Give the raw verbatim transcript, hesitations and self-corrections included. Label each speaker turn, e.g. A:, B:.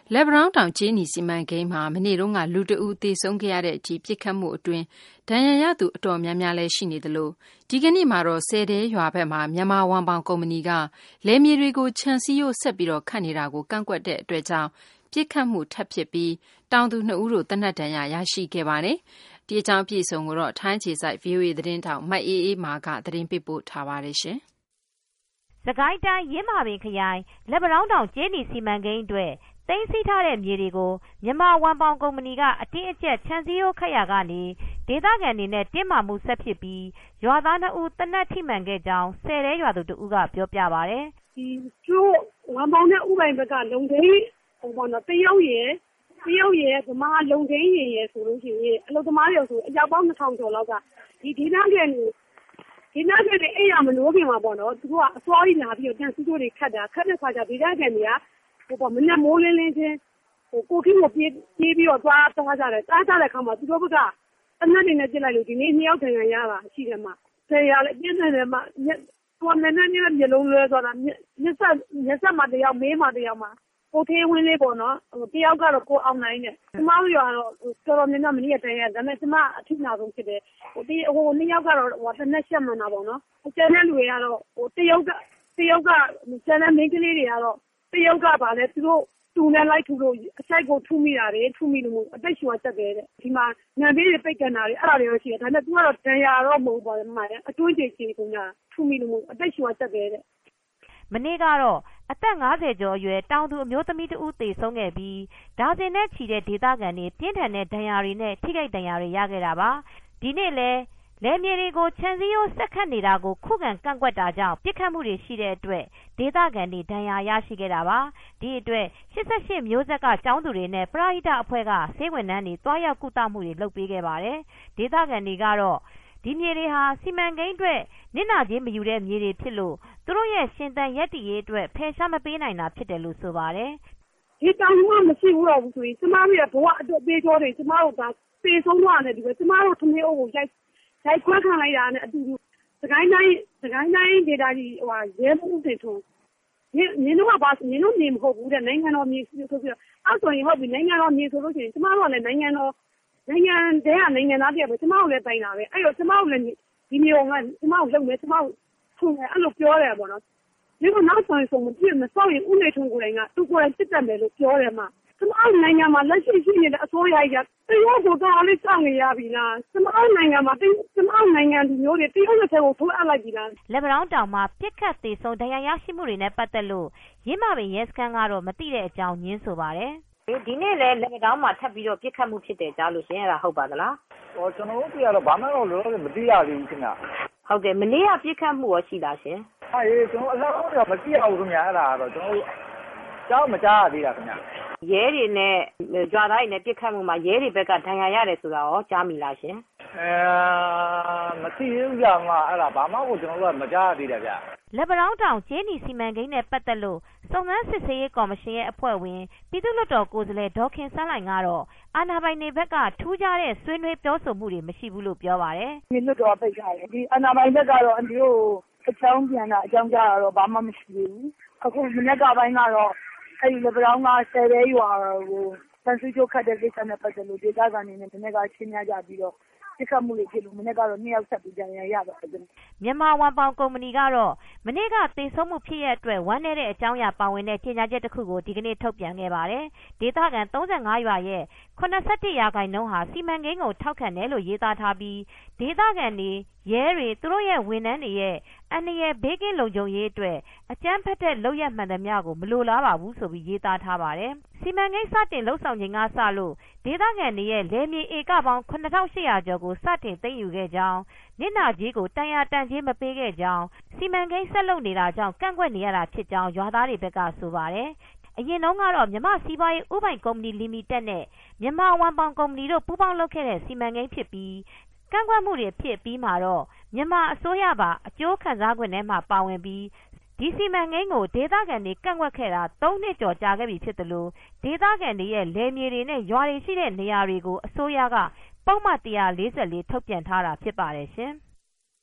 A: လက်ဗရောင်းတောင်ကျေးနီစီမံကိန်းမှာမနေ့တုန်းကလူတဦးသေဆုံးခဲ့ရတဲ့အထိပစ်ခတ်မှုအတွင်းဒဏ်ရာရသူအတော်များများလည်းရှိနေသလိုဒီကနေ့မှာတော့ဆယ်တဲရွာဘက်မှာမြန်မာဝန်ပေါင်ကုမ္ပဏီကလယ်မြေတွေကိုခြံစည်းရိုးဆက်ပြီးတော့ခတ်နေတာကိုကန့်ကွက်တဲ့အတွက်ကြောင့်ပစ်ခတ်မှုထပ်ဖြစ်ပြီးတောင်သူနှစ်ဦးတို့တနက်ဒဏ်ရာရရှိခဲ့ပါတယ်။ဒီအကြောင်းပြည့်စုံကိုတော့ထိုင်းခြေစိုက် ဗွီအိုအေ သတင်းတောက်မအေးအေးမာကသတင်းပေးပို့ထားပါတယ်ရှင်
B: ။စကိုင်းတိုင်းရင်းမာပင်ခရိုင်လက်ဗရောင်းတောင်ကျေးနီစီမံကိန်းအတွက်သိမ်းဆည်းထားတဲ့မြေတွေကိုမြန်မာဝန်ပေါင်ကုမ္ပဏီကအတင်းအကျပ်ခြံစည်းရိုးခတ်ရာကနေဒေသခံတွေနဲ့တင်းမာမှုဆက်ဖြစ်ပြီးရွာသားနှစ်ဦးတနက်ထိမှန်ခဲ့ကြောင်းဆယ်တဲရွာသူတဦးကပြောပြပါတယ်
C: ။ဒီကျိုးဝန်ပေါင်နဲ့ဥပိုင်ဘက်ကလုံသိန်းဟိုပေါ့နော်တရုတ်ရယ်တရုတ်ရယ်ဗမာလုံသိန်းရယ်ရယ်ဆိုလို့ရှိရင်အလုပ်သမားတွေဆိုအယောက်ပေါင်းနှစ်ထောင်ကျော်လောက်ကဒီဒေသခံတွေဒီနောက်ကျတဲ့အဲ့ရမလို့ပြင်မှာပေါ့နော်သူကအစွာကြီးလာပြီးတော့တန်စီးတို့တွေခတ်တာခတ်တဲ့ခါကျဒေသခံတွေကဟိုပေါ့မနေ့မိုးလင်းလင်းချင်းဟိုကိုကြီးကိုပြေးပြေးပြီးတော့သွားသွားကြတယ်တားကြတဲ့ခါမှာသူတို့ဘက်ကတနက်နေနဲ့ပြစ်လိုက်လို့ဒီနေ့နှစ်ယောက်တန်ရရပါရှိတယ်မှာဆယ်ရလည်းပြင်းတယ်တယ်မှာဟိုမနေ့နေ့မျိုးလုံးလွဲသွားတာမျက်စက်မျက်စက်မှာတယောက်မေးမှာတယောက်မှာကိုသေးဝင်းလေးပေါ့နော်ဟိုတယောက်ကတော့ကိုအောင်နိုင်နဲ့ကျမတို့ကတော့တော်တော်များများမနေ့ကတည်းကဒါပေမဲ့ကျမအထိနာဆုံးဖြစ်တယ်ဟိုဒီဟိုနှစ်ယောက်ကတော့ဟိုတနက်ချက်မှန်တာပေါ့နော်ကျန်တဲ့လူတွေကတော့ဟိုတယောက်ကတယောက်ကကျန်တဲ့မိန်းကလေးတွေကတော့တယောက်ကပါလဲသူတို့တူနဲ့လိုက်ထူလို့အဆိုင်ကိုထူမိတာတွေထူမိလို့အသက်ရှူရတက်တယ်တဲ့ဒီမှာငံပေးတွေပိတ်ကန်တာတွေအဲ့ဒါတွေရောရှိတယ်ဒါပေမဲ့သူကတော့ဒဏ်ရာတော့မဟုတ်ပါဘူးမှာအတွင်းကျေကျေကညာထူမိလို့အသက်ရှူရတက်တယ်တဲ့
B: မနေ့ကတော့အသက်၅၀ကျော်အရွယ်တောင်သူအမျိုးသမီးတဦးသေဆုံးခဲ့ပြီးဒါဇင်နဲ့ချီတဲ့ဒေသခံတွေပြင်းထန်တဲ့ဒဏ်ရာတွေနဲ့ထိခိုက်ဒဏ်ရာတွေရခဲ့တာပါဒီနေ့လဲလယ်မြေတွေကိုခြံစည်းရိုးဆက်ခတ်နေတာကိုခုခံကန့်ကွက်တာကြောင့်ပြစ်ခတ်မှုတွေရှိတဲ့အတွက်ဒေသခံတွေဒဏ်ရာရရှိခဲ့တာပါဒီအတွက်၈၈မျိုးဆက်ကကျောင်းသူတွေနဲ့ပရဟိတအဖွဲ့ကဆေးဝန်ထမ်းတွေတွားရောက်ကုသမှုတွေလုပ်ပေးခဲ့ပါတယ်ဒေသခံတွေကတော့ဒီမြေတွေဟာစီမံကိန်းအတွက်နစ်နာကြေးမယူတဲ့မြေတွေဖြစ်လို့သူတို့ရဲ့ရှင်သန်ရက်တည်ရေးအတွက်ဖယ်ရှားမပေးနိုင်တာဖြစ်တယ်လို့ဆိုပါတယ်
C: ဒီတောင်မှမရှိဘူးတော့ဘူးဆိုရင်ကျမတို့ရဲ့ဘဝအတွက်ပေးကြောတွေကျမတို့ကပေဆုံးသွားတယ်ဒီပဲကျမတို့ထမင်းအုပ်ကိုရိုက်ရိုက်ခွဲခံလိုက်တာနဲ့အတူတူစကိုင်းတိုင်းစကိုင်းတိုင်းဒေတာကြီးဟိုရဲမှုတွေထုံးနင်နင်တို့ကပါနင်တို့နေမဟုတ်ဘူးတဲ့နိုင်ငံတော်မြေဆိုပြီးတော့အဲ့ဆိုရင်ဟုတ်ပြီနိုင်ငံတော်မြေဆိုလို့ရှိရင်ကျမတို့ကလည်းနိုင်ငံတော်နိုင်ငံတည်းကနိုင်ငံသားတည်းပဲကျမတို့လည်းတိုင်တာပဲအဲ့တော့ကျမတို့လည်းဒီမျိုးကကျမတို့လုပ်မယ်ကျမတို့ထုံတယ်အဲ့လိုပြောတယ်ပေါ့နော်ဒီကနောက်ဆိုရင်ဆိုမပြည့်မစောက်ရင်ဦးနေထုံကိုယ်တိုင်ကသူကိုယ်တိုင်စစ်တက်မယ်လို့ပြောတယ်မှာကျမတို့နိုင်ငံမှာလက်ရှိရှိနေတဲ့အစိုးရကြီးကတရုတ်ကိုတော့လေးစောင့်နေရပြီလားကျမတို့နိုင်ငံမှာကျမတို့နိုင်ငံဒီမျိုးတွေတရုတ်လက်ထဲကိုထိုးအပ်လိုက်ပြီလား
B: လက်ဗရောင်းတောင်မှာပြစ်ခတ်သေးဆုံးဒဏ်ရာရရှိမှုတွေနဲ့ပတ်သက်လို့ရင်းမာပင်ရဲစခန်းကတော့မသိတဲ့အကြောင်းညင်းဆိုပါတယ်
D: ဒီနေ့လည်းလက်ဗရောင်းမှာထပ်ပြီးတော့ပြစ်ခတ်မှုဖြစ်တယ်ကြားလို့ရှင်အဲ့ဒါဟုတ်ပါသလား
E: ဟောကျွန်တော်တို့ကတော့ဘာမှတော့လို့မသိရသေးဘူးခင်ဗျ
D: ဟုတ်တယ်မနေ့ကပြစ်ခတ်မှုရောရှိလားရှင်
E: အေးကျွန်တော်အလောက်တော့မသိရဘူးခင်ဗျအဲ့ဒါတော့ကျွန်တော်တို့ကြောက်မကြားရသေးတာခင်ဗျ
D: ရဲတွေနဲ့ကြွားသားတွေနဲ့ပြစ်ခတ်မှုမှာရဲတွေဘက်ကဒဏ်ရာရတယ်ဆိုတာရောကြားမိလားရှင်
E: အဲမသိဘူးကြာမှအဲ့ဒါဘာမှကိုကျွန်တော်တို့ကမကြားရသေးတယ်ဗျ
B: လက်ဗရောင်းတောင်ကျေးနီစီမံကိန်းနဲ့ပတ်သက်လို့စုံစမ်းစစ်ဆေးရေးကော်မရှင်ရဲ့အဖွဲ့ဝင်ပြည်သူ့လွှတ်တော်ကိုယ်စားလှယ်ဒေါ်ခင်စန်းလှိုင်ကတော့အာဏာပိုင်တွေဘက်ကထူးခြားတဲ့ဆွေးနွေးပြောဆိုမှုတွေမရှိဘူးလို့ပြောပါတယ်
C: ဒီလွှတ်တော်ပိတ်ထားတယ်ဒီအာဏာပိုင်ဘက်ကတော့အန်တီတို့အကြောင်းပြန်တာအကြောင်းကြားတာတော့ဘာမှမရှိဘူးအခုမနေ့ကပိုင်းကတော့အဲ့ဒီလက်ဗရောင်းကဆယ်ရဲရွာကိုတန်စီချိုခတ်တဲ့ကိစ္စနဲ့ပတ်သက်လို့ဒေသခံတွေနဲ့ဒီနေ့ကချင်းများကြပြီးတော့ပြစ်ခတ်မှုတွေဖြစ်လို့မနေ့ကတော့နှစ်ယောက်ဆက်ပြီးကြံရရပါတယ်
B: မြန်မာဝန်ပေါင်ကုမ္ပဏီကတော့မနေ့ကသေဆုံးမှုဖြစ်ရတဲ့အတွက်ဝမ်းနည်းတဲ့အကြောင်းအရာပါဝင်တဲ့ကြေညာချက်တစ်ခုကိုဒီကနေ့ထုတ်ပြန်ခဲ့ပါတယ်ဒေသခံ၃၅ရွာရဲ့၇၁ရာခိုင်နှုန်းဟာစီမံကိန်းကိုထောက်ခံတယ်လို့ရေးသားထားပြီးဒေသခံတွေရဲတွေသူတို့ရဲ့ဝန်ထမ်းတွေရဲ့အန္တရာယ်ဘေးကင်းလုံခြုံရေးအတွက်အကြမ်းဖက်တဲ့လုပ်ရမှန်သမျှကိုမလိုလားပါဘူးဆိုပြီးရေးသားထားပါတယ်စီမံကိန်းစတင်လှုပ်ဆောင်ချိန်ကစလို့ဒေသခံတွေရဲ့လယ်မြေဧကပေါင်း၇ထောင်၈ရာကျော်ကိုစတင်သိမ်းယူခဲ့ကြောင်းနစ်နာကြီးကိုတန်ရာတန်ကြီးမပေးခဲ့ကြောင်းစီမံကိန်းဆက်လုပ်နေတာကြောင့်ကန့်ကွက်နေရတာဖြစ်ကြောင်းရွာသားတွေဘက်ကဆိုပါတယ်အရင်တုန်းကတော့မြန်မာစီးပွားရေးဥပိုင်ကုမ္ပဏီလီမိတက်နဲ့မြန်မာဝန်ပေါင်ကုမ္ပဏီတို့ပူးပေါင်းလုပ်ခဲ့တဲ့စီမံကိန်းဖြစ်ပြီးကန့်ကွက်မှုတွေဖြစ်ပြီးမှာတော့မြန်မာအစိုးရပါအကျိုးခံစားခွင့်ထဲမှာပါဝင်ပြီးဒီစီမံကိန်းကိုဒေသခံတွေကန့်ကွက်ခဲ့တာ၃နှစ်ကျော်ကြာခဲ့ပြီဖြစ်တယ်လို့ဒေသခံတွေရဲ့လယ်မြေတွေနဲ့ရွာတွေရှိတဲ့နေရာတွေကိုအစိုးရကပုံမှန်၁၄၄ထုတ်ပြန်ထားတာဖြစ်ပါတယ်ရှင်။